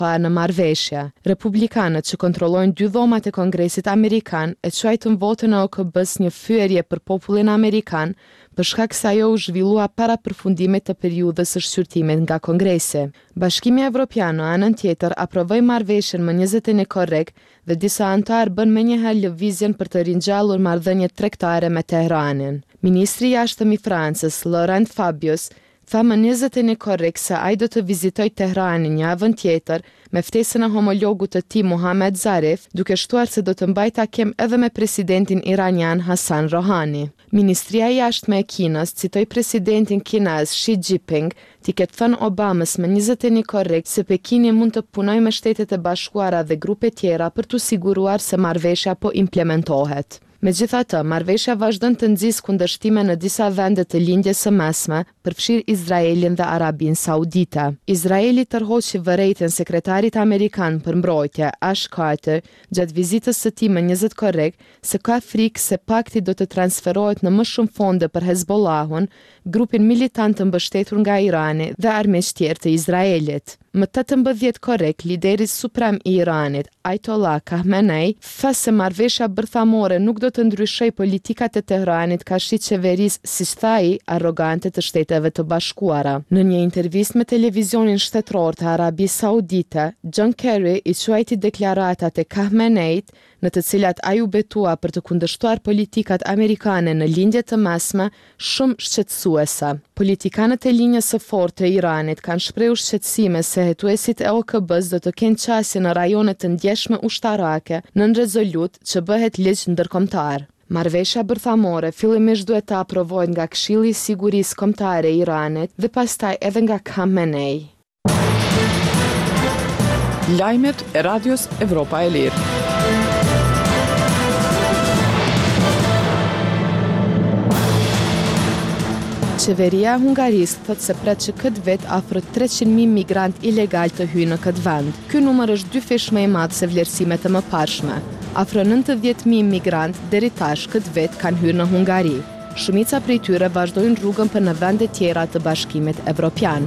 pa në marrëveshje. Republikanët që kontrollojnë 2 dhomat e Kongresit Amerikan e quajtën votën e OKB-s një fyerje për popullin amerikan për shkak se ajo u zhvillua para përfundimit të periudhës së shqyrtimit nga Kongresi. Bashkimi Evropian në anën tjetër aprovoi marrëveshjen më 21 korrekt dhe disa anëtarë bën menjëherë lëvizjen për të ringjallur marrëdhëniet tregtare me Teheranin. Ministri i jashtëm i Francës, Laurent Fabius, tha më 21 korrekt se ai do të vizitoj Teheranin javën tjetër me ftesën e homologut të tij Mohamed Zarif, duke shtuar se do të mbajë takim edhe me presidentin iranian Hassan Rouhani. Ministria e jashtme e Kinës citoi presidentin kinez Xi Jinping, t'i ketë thënë Obamës më 21 korrekt se Pekini mund të punojë me Shtetet e Bashkuara dhe grupe tjera për t'u siguruar se marrëveshja po implementohet. Megjithatë, marrëveshja vazhdon të nxjisë kundërshtime në disa vende të lindjes së mesme, përfshirë Izraelin dhe Arabinë Saudite. Izraeli tërhoqi vërejtjen sekretarit amerikan për mbrojtje, Ash Carter, gjatë vizitës së tij më 20 korrekt, se ka frikë se pakti do të transferohet në më shumë fonde për Hezbollahun, grupin militant të mbështetur nga Irani dhe armiqtë tjerë të Izraelit. Më 18 korrekt, lideri suprem i Iranit, Ayatollah Khamenei, tha se marrëveshja bërthamore nuk do të ndryshojë politikat e Teheranit ka shi qeverisë, siç tha ai, arrogante të Shteteve të Bashkuara. Në një intervistë me televizionin shtetëror të Arabisë Saudite, John Kerry i quajti deklaratat e Khameneit, në të cilat ai u betua për të kundërshtuar politikat amerikane në lindje të mesme, shumë shqetësuese. Politikanët e linjës së fortë të Iranit kanë shprehur shqetësime se hetuesit e OKB-s do të kenë qasje në rajone të ndjeshme ushtarake nën rezolut që bëhet ligj ndërkombëtar. Marrëveshja bërthamore fillimisht duhet të aprovohet nga Këshilli i Sigurisë Kombëtare i Iranit dhe pastaj edhe nga Khamenei. Lajmet e Radios Evropa e Lirë. Qeveria e Hungarisë thot se pret që këtë vit afro 300.000 migrant ilegal të hyjnë në këtë vend. Ky numër është 2 fish më i madh se vlerësimet e mëparshme. Afro 90.000 migrant deri tash këtë vit kanë hyrë në Hungari. Shumica prej tyre vazhdojnë rrugën për në vende tjera të Bashkimit Evropian.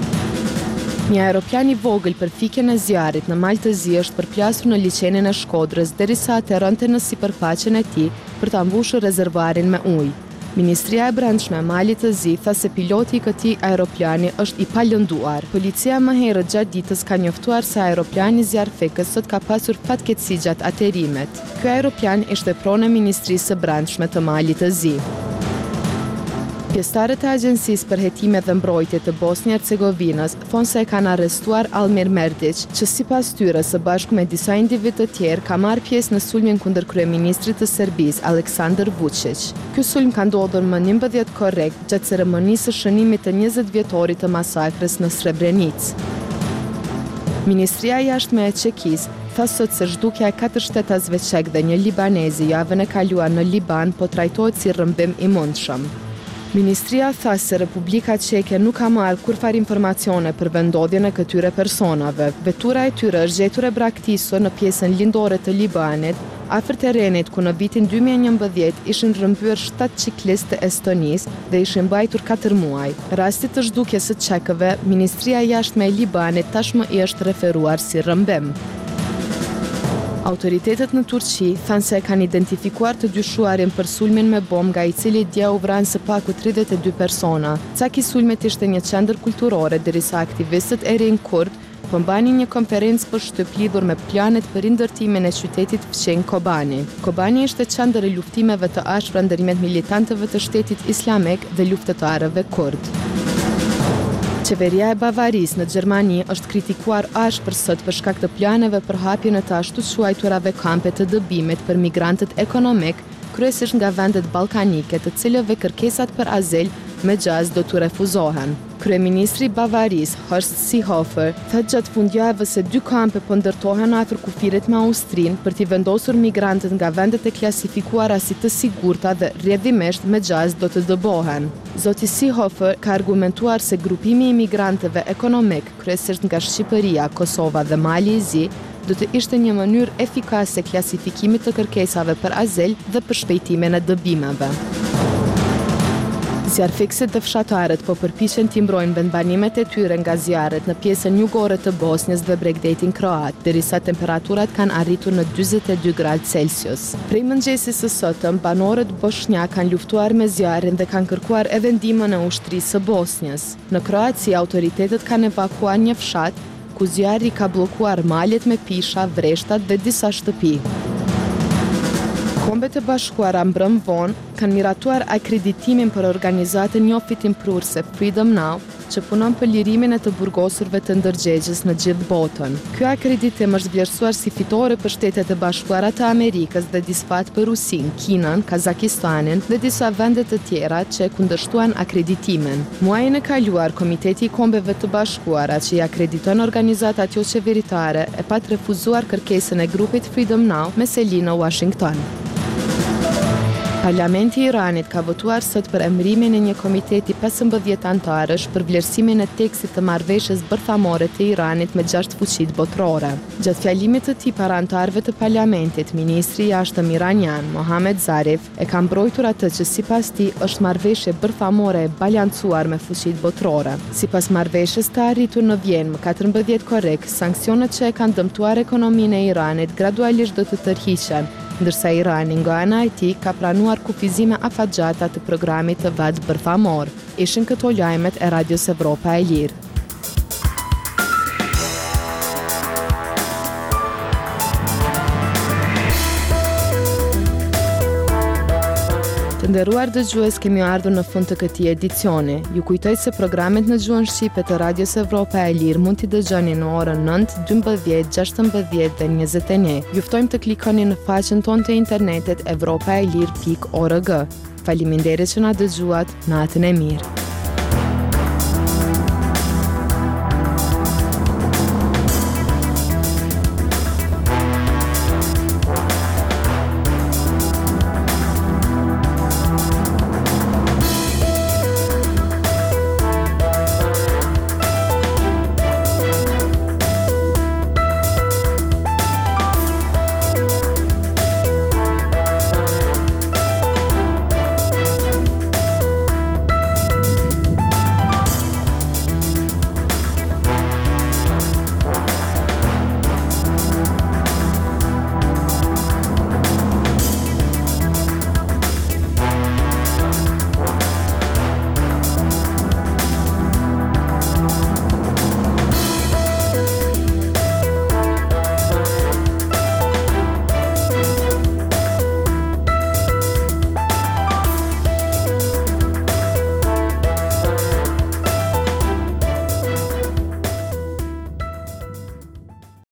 Një aeroplan i vogël për fikjen e zjarrit në Mal të Zi është përplasur në liçenin e Shkodrës derisa aterronte në sipërfaqen e tij për ta mbushur rezervuarin me ujë. Ministria e Brendshme e Malit të Zi tha se piloti i këtij aeroplani është i palënduar. Policia më herët gjatë ditës ka njoftuar se aeroplani zjarrfikës sot ka pasur fatkeqësi gjatë aterimit. Ky aeroplan ishte pronë e Ministrisë së Brendshme të Malit të Zi. Pjesëtarët e Agjencisë për Hetime dhe Mbrojtje të Bosnjë-Hercegovinës thonë se e kanë arrestuar Almir Merdić, që sipas tyre së bashku me disa individ të tjerë ka marrë pjesë në sulmin kundër kryeministrit të Serbisë Aleksandar Vučić. Ky sulm ka ndodhur më 11 korrekt gjatë ceremonisë së shënimit të 20 vjetorit të masakrës në Srebrenicë. Ministria e Jashtme e Çekisë tha sot se zhdukja e 4 shtetasve çek dhe një libanezi javën e kaluar në Liban po trajtohet si rrëmbim i mundshëm. Ministria tha se Republika Çeke nuk ka marrë kurfar informacione për vendodhjen e këtyre personave. Vetura e tyre është gjetur e braktisur në pjesën lindore të Libanit, afër terrenit ku në vitin 2011 ishin rrëmbyer 7 ciklistë të Estonisë dhe ishin mbajtur 4 muaj. Rasti të zhdukjes së çekëve, Ministria e Jashtme e Libanit tashmë i është referuar si rrëmbim. Autoritetet në Turqi thanë se kanë identifikuar të dyshuarin për sulmin me bombë nga i cili dje u vranë së paku 32 persona. Caki sulmit ishte një qendër kulturore derisa aktivistët e rinj kurd po mbanin një konferencë për shtyp lidhur me planet për rindërtimin e qytetit fqenjë Kobani. Kobani ishte qendër e luftimeve të ashpra ndërmjet militantëve të Shtetit Islamik dhe luftëtarëve kurd. Qeveria e Bavarisë në Gjermani është kritikuar ashpër sot për shkak të planeve për hapjen e të ashtu quajturave kampe të dëbimit për migrantët ekonomik, kryesisht nga vendet ballkanike, të cilëve kërkesat për azil me gjaz do të refuzohen. Kryeministri i Bavarisë, Horst Seehofer, tha gjatë fundjavës se 2 kampe po ndërtohen afër kufirit me Austrinë për t'i vendosur migrantët nga vendet e klasifikuara si të sigurta dhe rrjedhimisht me gjaz do të dëbohen. Zoti Seehofer ka argumentuar se grupimi i migrantëve ekonomik, kryesisht nga Shqipëria, Kosova dhe Mali i Zi, do të ishte një mënyrë efikase klasifikimit të kërkesave për azil dhe për shpejtimin e dëbimeve. Zjarfikësit dhe fshatarët po përpiqen t'i mbrojnë vendbanimet e tyre nga zjarret në pjesën jugore të Bosnjës dhe Bregdetin kroat, derisa temperaturat kanë arritur në 42 gradë Celsius. Prej mëngjesit së sotëm, banorët bosnjak kanë luftuar me zjarrin dhe kanë kërkuar edhe ndihmën e ushtrisë së Bosnjës. Në Kroaci, autoritetet kanë evakuar një fshat ku zjarri ka bllokuar malet me pisha, vreshtat dhe disa shtëpi. Kombet e Bashkuara mbrëm vonë kanë miratuar akreditimin për organizatën njoftëtimprurse Freedom Now, që punon për lirimin e të burgosurve të ndërgjegjës në gjithë botën. Ky akreditim është vlerësuar si fitore për Shtetet e Bashkuara të Amerikës dhe disfat për Rusinë, Kinën, Kazakistanin dhe disa vende të tjera që e kundërshtuan akreditimin. Muajin e kaluar, Komiteti i Kombeve të Bashkuara, që i akrediton organizatat jo qeveritare, e pat refuzuar kërkesën e grupit Freedom Now me seli në Washington. Parlamenti i Iranit ka votuar sot për emërimin e një komiteti 15 antarësh për vlerësimin e tekstit të marrëveshjes bërthamore të Iranit me 6 fuqitë botërore. Gjatë fjalimit të tij para antarëve të parlamentit, ministri i jashtëm iranian, Mohammad Zarif, e ka mbrojtur atë që sipas tij është marrëveshje bërthamore e balancuar me fuqitë botërore. Sipas marrëveshjes të arritur në Vjenë më 14 korrik, sanksionet që e kanë dëmtuar ekonominë e Iranit gradualisht do të tërhiqen, ndërsa Irani nga ana e tij ka planuar kufizime afatgjata të programit të vet bërthamor. Ishin këto lajmet e Radios Evropa e Lirë. Të nderuar dëgjues, kemi ardhur në fund të këtij edicioni. Ju kujtoj se programet në gjuhën shqipe të Radios Evropa e Lirë mund t'i dëgjoni në orën 9, 12, 16 dhe 21. Ju ftojmë të klikoni në faqen tonë të internetit evropaelir.org. Faleminderit që na dëgjuat, natën e mirë.